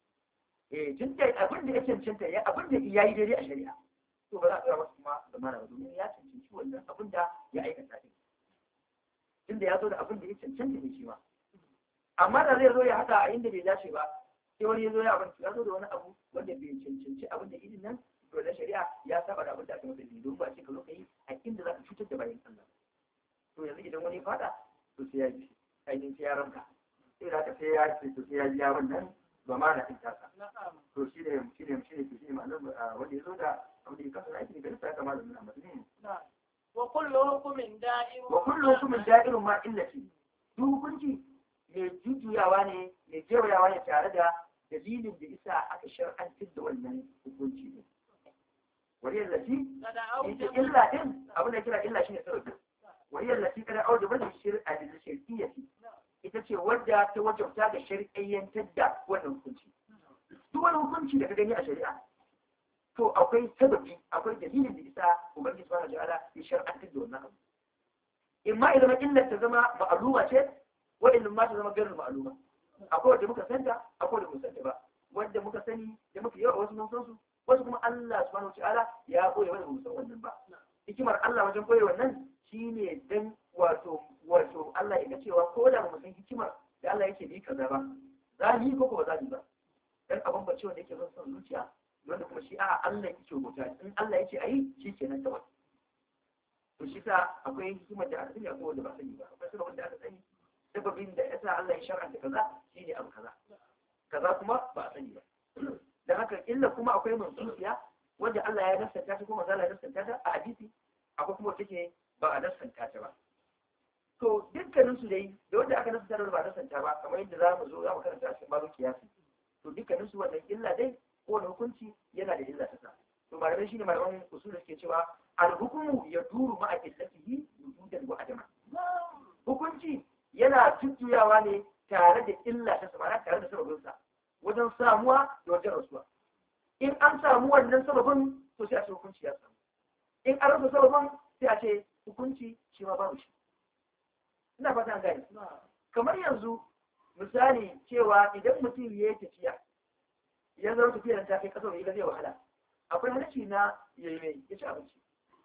tun da abin da ya cancanta ya abin da ya yi daidai a shari'a to ba za a tsaya masa kuma zamana ba domin ya cancanci wannan abin da ya aikata din tunda ya zo da abin da ya cancanta ne shi ma amma da zai zo ya haɗa a inda bai dace ba sai wani ya zo ya zo da wani abu wanda bai cancanci abin da idin nan to da shari'a ya saba da abin da aka masa izini don ba a ce ka zo ka yi a inda za ka cutar da bayan Allah to yanzu idan wani ya fada to sai ya ji ainihin sai ya ranka sai da ka sai ya ce to sai ya ji yaron nan ba ma na ɗin tasa to shi ne ma'anar wanda ya zo da abin da ya kasa aiki ne gari sa kama da nuna masu ne وكل حكم دائر wa kullu hukumin da'irun ma illati duk hukunci mai jujjuyawa ne mai jewayawa ne tare da dalilin da isa aka shar'antar da wannan hukunci ne wariyar lati ita illa din abin da kira illa shine sababi wariyar lati kada auda bane shir'a da shirkiyyati ita ce wadda ta wajabta da shari'ayyantar da wannan hukunci duk wani hukunci da ka gani a shari'a to akwai sababi akwai dalilin da isa ubangiji subhanahu wa ta'ala ya shar'antar da wannan abu imma idan illar ta zama ma'aluma ce wa in ma ta zama gairu ma'aluma akwai wanda muka santa akwai wanda muka santa ba wanda muka sani da muka yawa wasu mun san su wasu kuma Allah subhanahu wa ta'ala ya koya wanda mu san wannan ba hikimar Allah wajen koya wannan shine dan wato Allah ya ga cewa ko da mu san hikimar da Allah yake bi kaza ba za ni ko ba za ni ba dan abin ba cewa da yake son zuciya wanda kuma shi a Allah yake rubuta in Allah yake ayi shi kenan kawai to shi sa akwai hikimar da aka sani akwai wanda ba sani ba akwai sababin da aka sani sababin da yasa Allah ya shar'anta kaza shine abu kaza kuma ba a sani ba dan haka illa kuma akwai mansusiya wanda Allah ya nasanta ta kuma Allah ya nasanta ta a hadisi akwai kuma take ba a nasanta ta ba to dukkanin su dai da wanda aka nasanta da ba a nasanta ba kamar yadda za mu karanta a cikin babu kiyasi to dukkanin su wannan illa dai kowane hukunci yana da illa ta to malamai shine malaman usul da suke cewa al-hukmu yaduru ma'a illatihi wujudan wa adama hukunci yana jujjuyawa ne tare da illa ta samana tare da sababin sa wajen samuwa da wajen rasuwa in an samu wannan sababin to sai a ce hukunci ya samu in an rasa sababin sai a ce hukunci shi ma babu shi ina fata an gane kamar yanzu misali cewa idan mutum ya yi tafiya ya zama tafiyar ta kai kasar idan zai wahala akwai halici na yayi mai ya ci abinci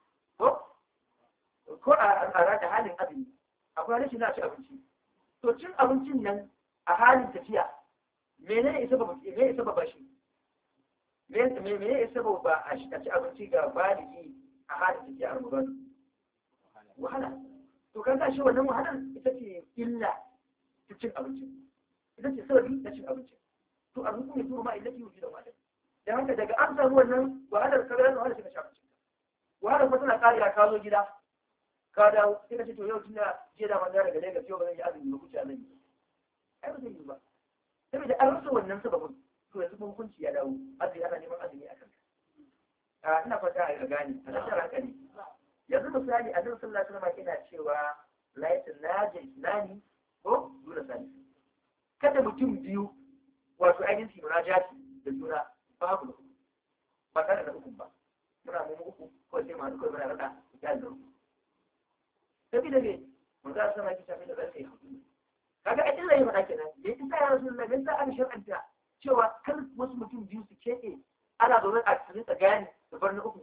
ko a da halin azumi akwai halici na ci abinci to cin abincin nan a halin tafiya menene ya sababa shi menene ya sababa a ci abinci ga baligi a halin tafiya a Ramadan wahala to kan ga shi wannan wahalar ita ce illa ta cin abinci ita ce sababi na cin abinci to a rukun ya turo ma illati wujudan wa dan haka daga an samu wannan wahalar kabarin wahalar shiga shafi wahalar kuma tana kariya ka zo gida ka dawo sai ka ce to yau tunda jiya da manzara daga Lagos yau ba zan yi azumi ba kuce azumi ai ba zai yi ba saboda an rasa wannan sababin to yanzu kuma hukunci ya dawo azumi ana neman azumi a kanka ina fata a gane a nan hankali yanzu misali a nan sallallahu alaihi wasallam yana cewa la yatanajis ko dole sani kada mutum biyu wato ainihin su munajati da juna babu da ba tare da hukun ba muna mu uku ko sai ma duka muna rada ya da hukun sabida ne mun za su sama ki tafi da zai hukun kaga a illa yi faɗa kenan da yake sai Rasulullah dan sa an shar'anta cewa kar wasu mutum biyu su keke ana zaune a cikin tsagani da bar na uku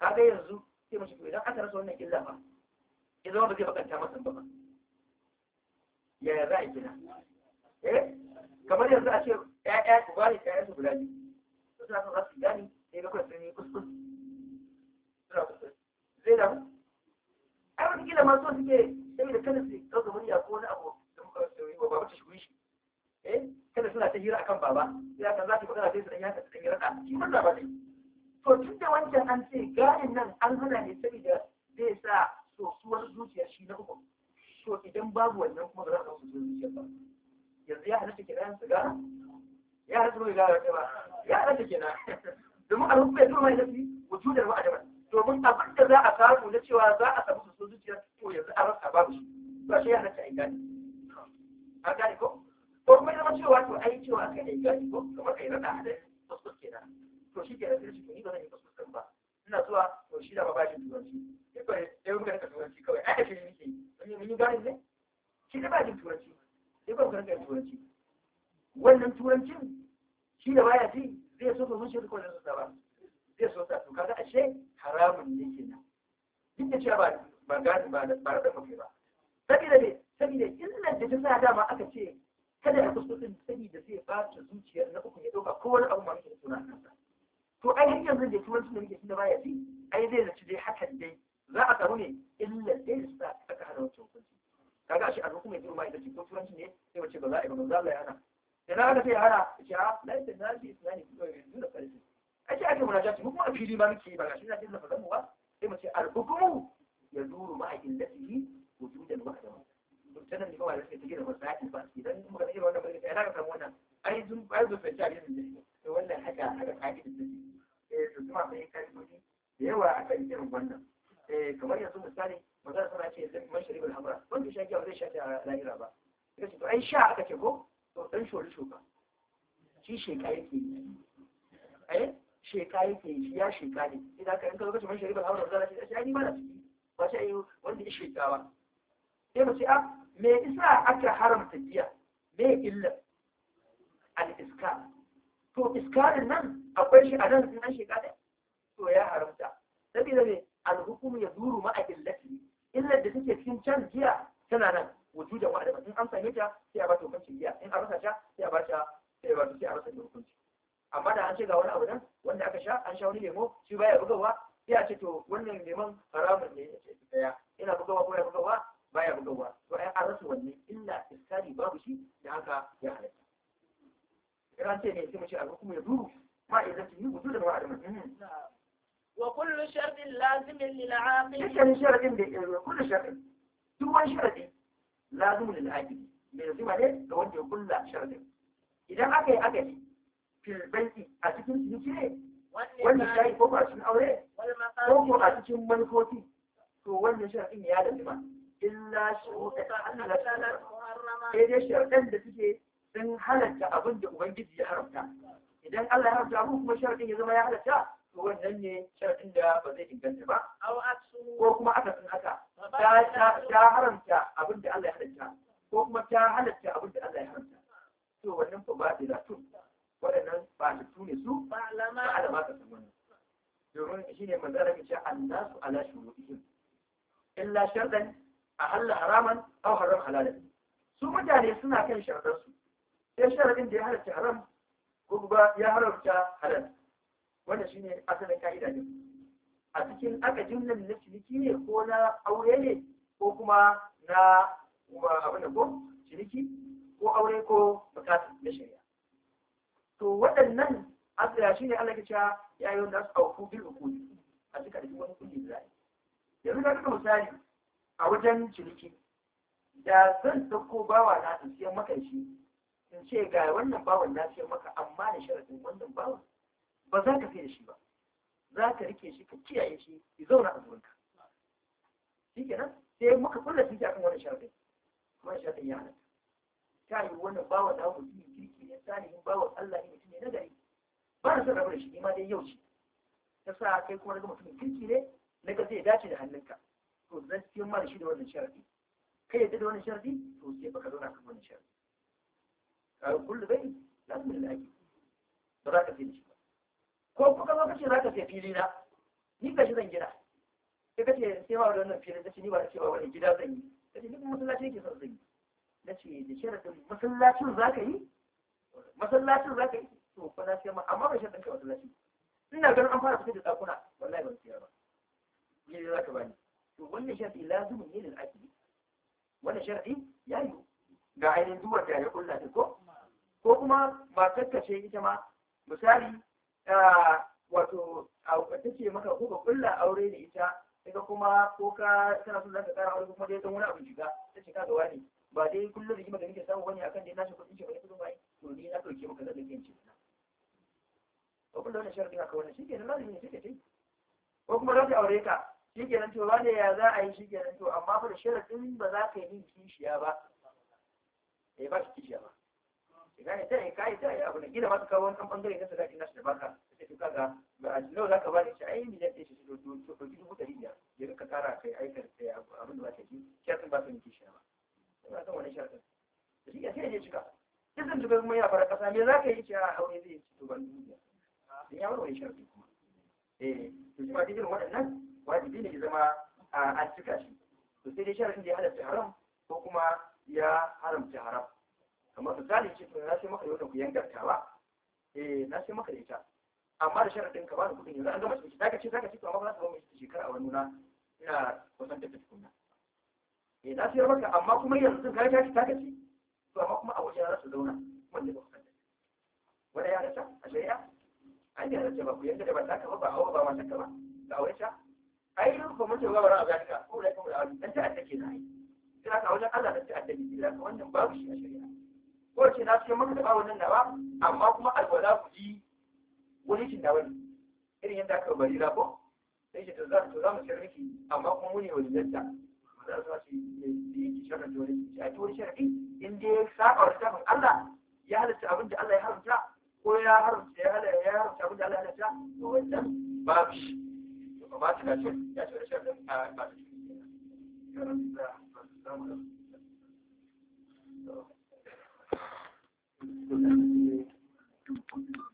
kaga yanzu sai mace to idan aka rasa wannan illa ba ya zama ba zai bakanta masa ba yaya za a gina kamar yanzu a ce ƴaƴa ku bani ƴaƴa su guda biyu su suna son za su gani sai ga kawai sun yi kuskus suna kuskus zai damu ai wata kila ma so suke saboda kada su ɗauka murya ko wani abu ba wata shi kada suna ta hira akan baba sai aka za ki magana sai su dan yaka su dan yi rada shi mun ba dai to tun da wancan an ce ganin nan an hana ne saboda zai sa sosuwar zuciyar shi na uku to idan babu wannan kuma ba za a samu zuciyar ba yanzu ya halatta kenan su gana ya halatta mai gara ba ya halatta kenan domin a rubuta ya mai nafi wujudar ma'adaman domin abin da za a samu na cewa za a samu sosuwar zuciyar to yanzu an rasa babu shi ba shi ya halatta a gani an gane ko kuma zama cewa to ai cewa kai ne gani ko kamar kai rada da kuskus kenan to shi kenan sai shi ni ba zan yi kuskus ba ina zuwa to shi da ba bashi turanci sai ba dai mun ga turanci kawai ai shi nake mun yi gani ne shi da ba jin turanci sai ba ga turanci wannan turancin shi da baya ji zai so mun shi ko da so ba zai so ta to kaga ashe haramun ne kenan duk da cewa ba gani ba da mafi ba saboda ne saboda illar da ta sa dama aka ce kada ya kuskusin saboda zai bata zuciyar na uku ya dauka ko wani abu ma yake suna kansa to ai har yanzu da turanci da muke tunda baya ji ai zai zaci dai hakan dai za a samu ne illar dai sa aka hana wancan hukunci kaga shi a hukumar girma ita ce ko turanci ne sai wace ba za a yi ba za a yi hana idan aka sai hana ce ha laifin na ji islami ko yanzu da karfi ai sai ake munajati mu kuma a fili ma muke ba ga shi na jin lafazan mu ba sai mu ce al-hukmu yaduru ma'a illatihi wujudan wa adaman sanan ne kawai sai take da masakin ba idan muka yi wannan bane sai ka samu wannan ai sun bai da fanta ne to wannan haka kaidi da to kuma sai kai mutum da yawa a kan irin wannan kamar yanzu misali magana sana ce zai man shiribul hamra wanda shi ya zai shata lahira ba kace to ai sha aka ce ko to dan shori shuka shi sheka yake sheka yake shi ya sheka ne idan ka yanka lokacin man shiribul hamra zalla ce ai ni ma na ciki ba sai wanda ya sheka ba sai mu ce me isa aka haramta giya me illa al-iskar to iskarin nan akwai shi a nan in an shiga da to ya haramta saboda me al-hukum ya duru ma illati illa da take cikin can giya tana nan wujudan wa adama in an same ta sai a ba ta hukuncin giya in an rasa ta sai a ba ta sai a rasa hukunci amma da an ce ga wani abu nan wanda aka sha an sha wani lemo shi baya bugawa sai a ce to wannan lemon haramun ne ya ce daya ina bugawa ko ya bugawa baya bugawa to ai an rasa wannan illa iskari babu shi da haka ya halatta idan ce ne sai mu ce al-hukmu yaduru ma idan yi wujudan wa adaman wa kullu shartin lazimin lil aqil dukkan sharadin da kullu sharadin duk wani sharadi lazimin lil aqil mai lazima ne ga wanda ya kulla sharadin idan aka yi akali fil baiti a cikin ciniki ne wanda shayi ko a cikin aure ko a cikin manufofi to wannan sharadin ya lazima illa shuruɗa Allah ta'ala sai dai sharuɗan da suke sun halatta abin da Ubangiji ya haramta idan Allah ya haramta abu kuma sharuɗin ya zama ya halatta to wannan ne sharuɗin da ba zai inganta ba ko kuma aka sun haka ta haramta abin da Allah ya halatta ko kuma ta halatta abin da Allah ya haramta to wannan ba da tun waɗannan ba da tune su ba alama ka san wannan domin shine manzara ke cewa annasu ala shurutihim illa sharɗan ahalla haraman aw haram halalan su mutane suna kan sharadansu sai sharadin da ya halatta haram ko kuma ya haramta halal wannan shine asalin kaida ne a cikin akadin nan na ciniki ne ko na aure ne ko kuma na abin da ko ciniki ko aure ko bukatu na shari'a to waɗannan asali shine Allah ya ce ya yi nasu auku bil uqudi a cikin wani kulli da yanzu ga duka misali a wajen ciniki da zan dauko bawa na in siyan maka shi in ce ga wannan bawan na siyan maka amma da sharadin wannan bawan ba za ka fiye da shi ba za ka rike shi ka kiyaye shi ya zauna a zuwanka shi kenan sai muka kulla shi akan wannan sharadin ya halatta ta yi wannan bawan na mutumin kirki ne salihin bawan Allah ne mutum ne na gari ba na son rabu da shi ma dai yau ce ta sa kai kuma daga mutumin kirki ne na ga zai dace da hannunka to zan siyan ma da shi da wannan sharadi kai yadda da wannan sharadi to sai baka zauna kan wannan sharadi ka kullu bai lazim da ake ba za ka sai da shi ba ko kuka zo kace za ka sai fili na ni ga shi zan gina sai kace sai ma wannan filin da ni ba da cewa wani gida zan yi kace ni kuma masallaci yake son zan yi nace da sharadin masallacin zaka yi to fa na sai ma amma ba sharadin ka masallaci ina ganin an fara fitar da dakuna wallahi ban siya ba ni zaka bani to wannan sharadi lazimin ne lil akili wannan sharadi yayi ga ainihin duwar da ya kulla ta ko kuma matar ka ce ita ma misali wato ta ce maka ko ka kulla aure da ita daga kuma ko ka tana son zaka kara aure kuma dai don wani abu shiga ta ce ka ga wani ba dai kullum rigima da nake samu wani akan dai nashi kuɗin ce ba kudin bai to ni na dauke maka zan yanke na ko kullum wannan sharadin haka wannan shikenan lazimi ne take tai ko kuma za ta aure ka shikenan to wani ya za a yi shikenan to amma fa da sharadin ba za ka yi min kishiya ba ba shi kishiya ba gane ta kai ta abu ne gina maka kawo wani bangare na sadaki nasu da baka sai to kaga ba nawa zaka bani shi ai mi zai shi to 1500 ya ka kara kai aikar sai abin da ba take shartin ba su miki shi ba ina san wannan shartin to shi ya sai ya cika kisan da kuma ya fara kasa me zaka yi a aure zai ci to ban duniya sai ya wani sharti kuma to shi ma dijin waɗannan wajibi ne ya zama an cika shi to sai dai shartin da ya halatta haram ko kuma ya haramta haram kamar misali ce to na sai maka yau da ku yangartawa na sai maka da ita amma da sharadin ka ba da kudin yanzu an gama shi zaka ce to amma ba za ka ba mu shekara a wani nuna ina kusan da tukunna na sai maka amma kuma yanzu ka ta taka ci to amma kuma a waje za su zauna wanda ba kusan da wanda ya rasa a shari'a an yi rasa ba ku yanda da ba ta ka ba hawa ba ma ta ba ga aure ta ai ko mun ce ba bara a zalika ko da kuma da dan ta take na yi sai ka wajen Allah da ta addabi da wannan babu shi a shari'a ko ce na ce maka da ba wannan nawa amma kuma alwala ku ji wani cin da wani irin yadda aka bari la ko sai ce to za mu sayar miki amma kuma muni wani yadda za su ce yi ki sharar da wani a wani sharadi in dai saba wa tafin Allah ya halatta abin da Allah ya haramta ko ya haramta abin da Allah ya halatta to wannan babu shi to ba ta ce ya ce da sharadin ba ta ce